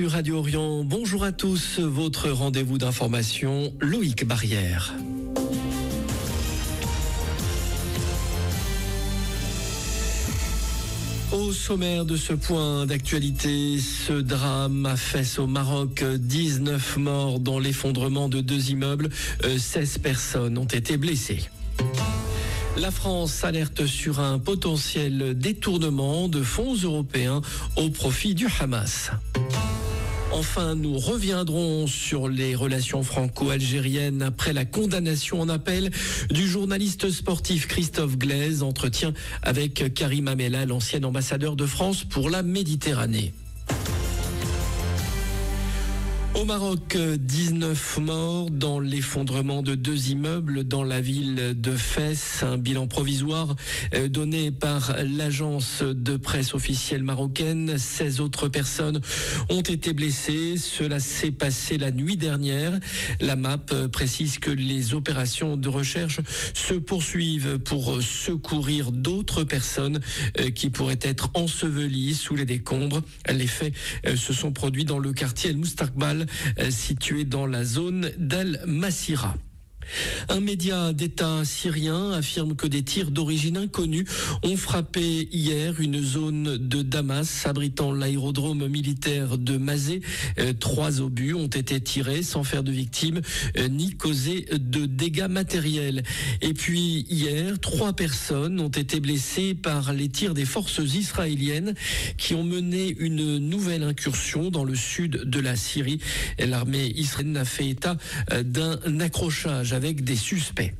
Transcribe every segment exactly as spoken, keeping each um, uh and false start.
sur Radio Orient. Bonjour à tous, votre rendez-vous d'information, Loïc Barrière. Au sommaire de ce point d'actualité, ce drame à Fès au Maroc, dix-neuf morts dans l'effondrement de deux immeubles, seize personnes ont été blessées. La France alerte sur un potentiel détournement de fonds européens au profit du Hamas. Enfin, nous reviendrons sur les relations franco-algériennes après la condamnation en appel du journaliste sportif Christophe Glaise. Entretien avec Karim Amela, l'ancien ambassadeur de France pour la Méditerranée. Au Maroc, dix-neuf morts dans l'effondrement de deux immeubles dans la ville de Fès. Un bilan provisoire donné par l'agence de presse officielle marocaine. seize autres personnes ont été blessées. Cela s'est passé la nuit dernière. La M A P précise que les opérations de recherche se poursuivent pour secourir d'autres personnes qui pourraient être ensevelies sous les décombres. Les faits se sont produits dans le quartier El Moustakbal, situé dans la zone d'Al Masira. Un média d'État syrien affirme que des tirs d'origine inconnue ont frappé hier une zone de Damas abritant l'aérodrome militaire de Mazet. Euh, trois obus ont été tirés sans faire de victimes euh, ni causer de dégâts matériels. Et puis hier, trois personnes ont été blessées par les tirs des forces israéliennes qui ont mené une nouvelle incursion dans le sud de la Syrie. L'armée israélienne a fait état euh, d'un accrochage avec des suspects.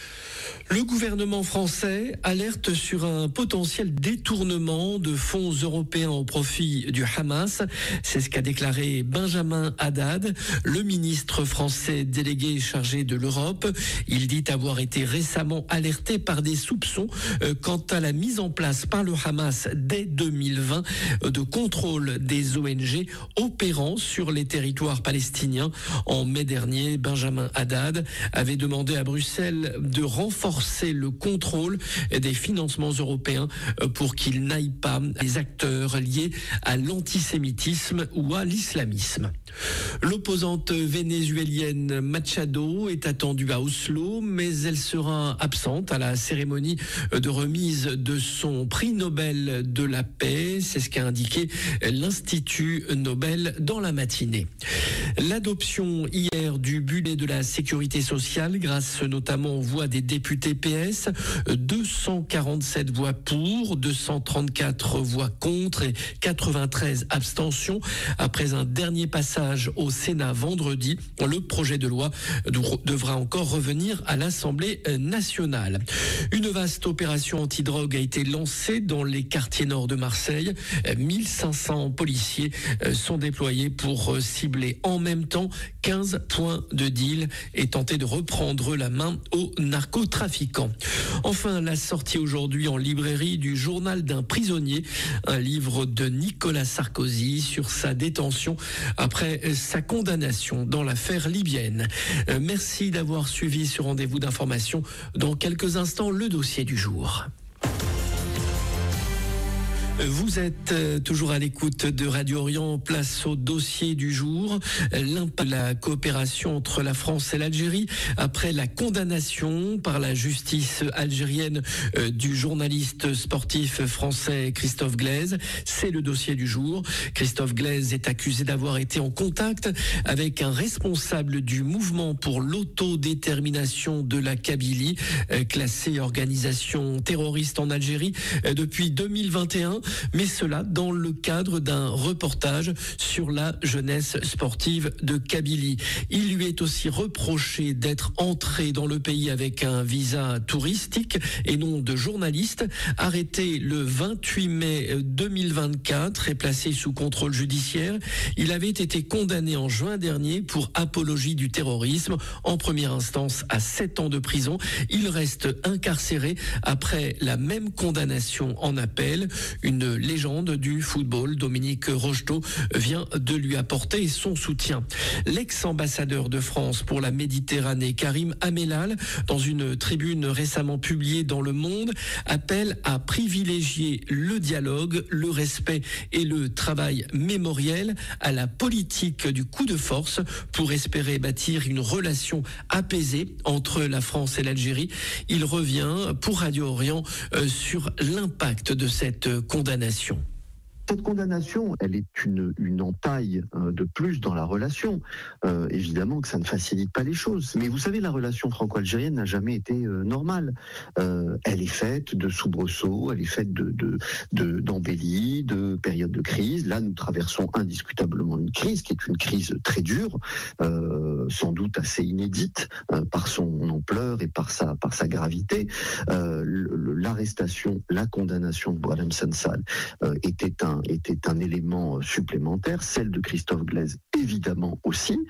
Le gouvernement français alerte sur un potentiel détournement de fonds européens au profit du Hamas. C'est ce qu'a déclaré Benjamin Haddad, le ministre français délégué chargé de l'Europe. Il dit avoir été récemment alerté par des soupçons quant à la mise en place par le Hamas dès deux mille vingt de contrôle des O N G opérant sur les territoires palestiniens. En mai dernier, Benjamin Haddad avait demandé à Bruxelles de renforcer le contrôle des financements européens pour qu'ils n'aillent pas les acteurs liés à l'antisémitisme ou à l'islamisme. L'opposante vénézuélienne Machado est attendue à Oslo, mais elle sera absente à la cérémonie de remise de son prix Nobel de la paix. C'est ce qu'a indiqué l'Institut Nobel dans la matinée. L'adoption hier du budget de la sécurité sociale, grâce notamment aux voix des députés P S, deux cent quarante-sept voix pour, deux cent trente-quatre voix contre et quatre-vingt-treize abstentions. Après un dernier passage au Sénat vendredi, le projet de loi devra encore revenir à l'Assemblée nationale. Une vaste opération antidrogue a été lancée dans les quartiers nord de Marseille. mille cinq cents policiers sont déployés pour cibler en même temps quinze points de deal et tenter de reprendre la main aux narcotrafiquants. Enfin, la sortie aujourd'hui en librairie du Journal d'un prisonnier, un livre de Nicolas Sarkozy sur sa détention après sa condamnation dans l'affaire libyenne. Merci d'avoir suivi ce rendez-vous d'information. Dans quelques instants, le dossier du jour. Vous êtes toujours à l'écoute de Radio Orient, place au dossier du jour. L'impact de la coopération entre la France et l'Algérie après la condamnation par la justice algérienne du journaliste sportif français Christophe Glaise. C'est le dossier du jour. Christophe Glaise est accusé d'avoir été en contact avec un responsable du mouvement pour l'autodétermination de la Kabylie, classée organisation terroriste en Algérie depuis deux mille vingt et un. Mais cela dans le cadre d'un reportage sur la jeunesse sportive de Kabylie. Il lui est aussi reproché d'être entré dans le pays avec un visa touristique et non de journaliste. Arrêté le vingt-huit mai deux mille vingt-quatre et placé sous contrôle judiciaire, il avait été condamné en juin dernier pour apologie du terrorisme, en première instance à sept ans de prison. Il reste incarcéré après la même condamnation en appel. Une Une légende du football, Dominique Rocheteau, vient de lui apporter son soutien. L'ex-ambassadeur de France pour la Méditerranée, Karim Amellal, dans une tribune récemment publiée dans Le Monde, appelle à privilégier le dialogue, le respect et le travail mémoriel à la politique du coup de force pour espérer bâtir une relation apaisée entre la France et l'Algérie. Il revient pour Radio Orient euh, sur l'impact de cette condamnation. Cette condamnation, elle est une, une entaille euh, de plus dans la relation. Euh, évidemment que ça ne facilite pas les choses. Mais vous savez, la relation franco-algérienne n'a jamais été euh, normale. Euh, elle est faite de soubresauts, elle est faite de, de, de, d'embellis, de périodes de crise. Là, nous traversons indiscutablement une crise qui est une crise très dure, euh, sans doute assez inédite euh, par son ampleur et par sa, par sa gravité. Euh, l'arrestation, la condamnation de Boualem Sansal euh, était un était un élément supplémentaire, celle de Christophe Glaise évidemment aussi.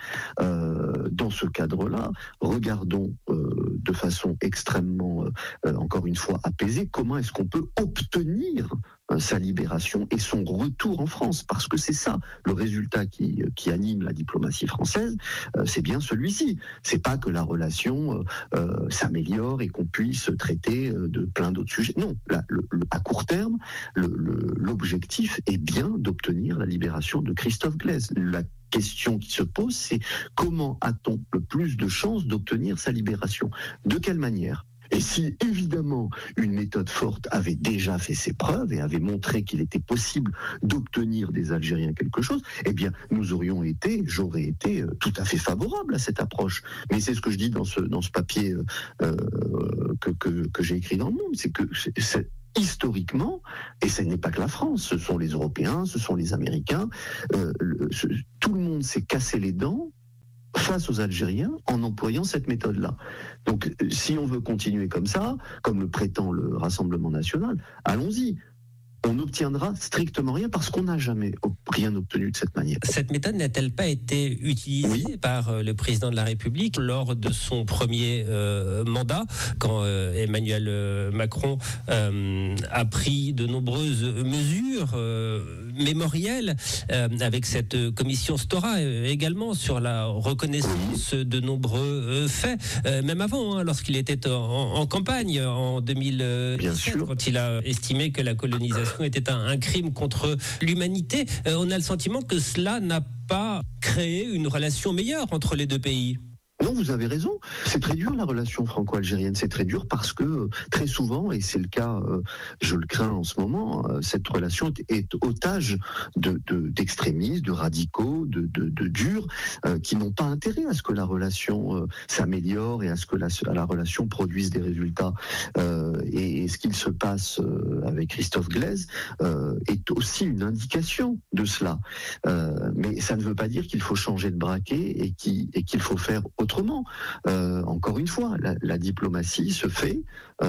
Euh, dans ce cadre-là, regardons euh, de façon extrêmement, euh, encore une fois, apaisée, comment est-ce qu'on peut obtenir euh, sa libération et son retour en France, parce que c'est ça le résultat qui, qui anime la diplomatie française, euh, c'est bien celui-ci. C'est pas que la relation euh, euh, s'améliore et qu'on puisse traiter euh, de plein d'autres sujets. Non, là, le, le, à court terme, le, le, l'objectif est bien d'obtenir la libération de Christophe Glaise. La question qui se pose, c'est comment a-t-on le plus de chances d'obtenir sa libération ? De quelle manière ? Et si, évidemment, une méthode forte avait déjà fait ses preuves et avait montré qu'il était possible d'obtenir des Algériens quelque chose, eh bien, nous aurions été, j'aurais été tout à fait favorable à cette approche. Mais c'est ce que je dis dans ce, dans ce papier euh, que, que, que j'ai écrit dans Le Monde, c'est que c'est, c'est historiquement, et ce n'est pas que la France, ce sont les Européens, ce sont les Américains, euh, le, ce, tout le monde s'est cassé les dents face aux Algériens en employant cette méthode-là. Donc, si on veut continuer comme ça, comme le prétend le Rassemblement national, allons-y. On n'obtiendra strictement rien parce qu'on n'a jamais rien obtenu de cette manière. Cette méthode n'a-t-elle pas été utilisée oui. par le président de la République lors de son premier euh, mandat, quand euh, Emmanuel Macron euh, a pris de nombreuses mesures euh, mémorielles euh, avec cette commission Stora euh, également sur la reconnaissance oui. de nombreux euh, faits, euh, même avant, hein, lorsqu'il était en, en campagne en deux mille dix-sept, Bien sûr. Quand il a estimé que la colonisation était un, un crime contre l'humanité. Euh, on a le sentiment que cela n'a pas créé une relation meilleure entre les deux pays. Non, vous avez raison. C'est très dur la relation franco-algérienne. C'est très dur parce que très souvent, et c'est le cas, euh, je le crains en ce moment, euh, cette relation est otage de, de, d'extrémistes, de radicaux, de, de, de durs, euh, qui n'ont pas intérêt à ce que la relation euh, s'améliore et à ce que la, à la relation produise des résultats. Euh, et, et ce qu'il se passe euh, avec Christophe Glaise euh, est aussi une indication de cela. Euh, mais ça ne veut pas dire qu'il faut changer de braquet et qu'il, et qu'il faut faire autrement. Autrement, euh, encore une fois, la, la diplomatie se fait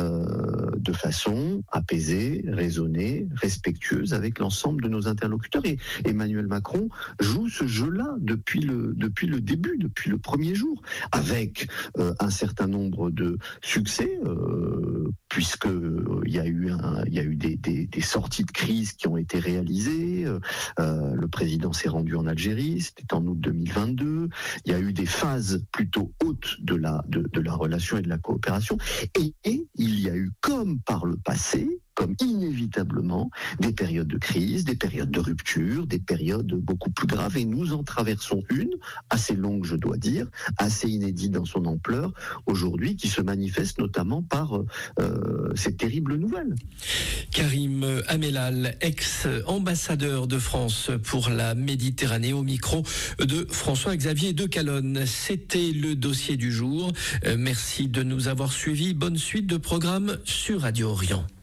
euh, de façon apaisée, raisonnée, respectueuse avec l'ensemble de nos interlocuteurs. Et Emmanuel Macron joue ce jeu-là depuis le, depuis le début, depuis le premier jour, avec euh, un certain nombre de succès, euh, puisque euh, il y a eu, un, il y a eu des, des, des sorties de crise qui ont été réalisées. Euh, le président s'est rendu en Algérie, c'était en août deux mille vingt-deux. Il y a eu des phases plutôt haute de la, de, de la relation et de la coopération. Et, et il y a eu, comme par le passé, comme inévitablement, des périodes de crise, des périodes de rupture, des périodes beaucoup plus graves. Et nous en traversons une, assez longue, je dois dire, assez inédite dans son ampleur, aujourd'hui, qui se manifeste notamment par euh, cette terrible nouvelle. Karim Amellal, ex-ambassadeur de France pour la Méditerranée, au micro de François-Xavier de Calonne. C'était le dossier du jour. Euh, merci de nous avoir suivis. Bonne suite de programme sur Radio Orient.